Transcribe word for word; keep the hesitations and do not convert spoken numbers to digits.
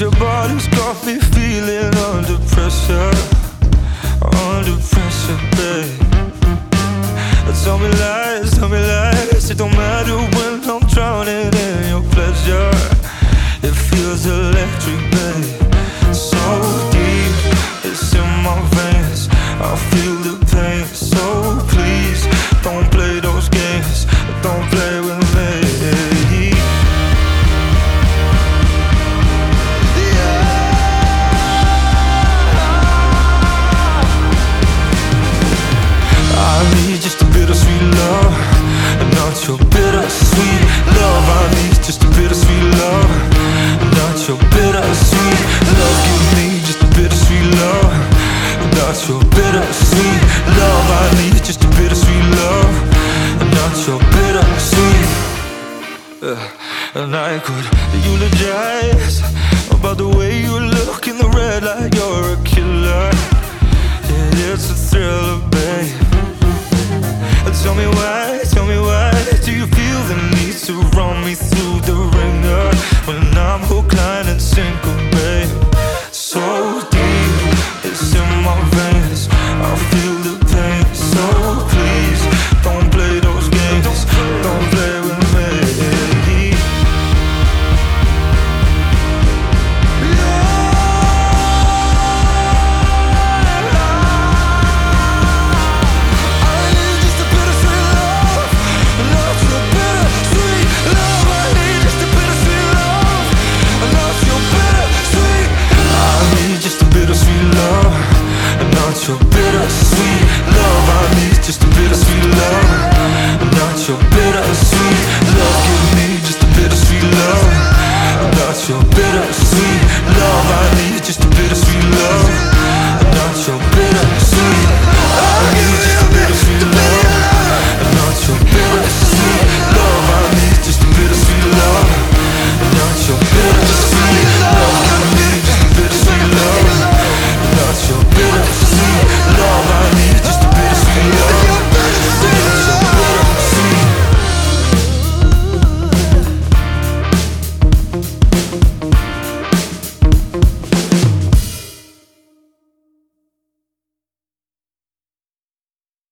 your body's got me feeling under pressure, under pressure, babe. Tell me lies, tell me lies. It don't matter when I'm drowning in your pleasure. It feels electric, babe. So deep, it's in my veins. I feel the pain.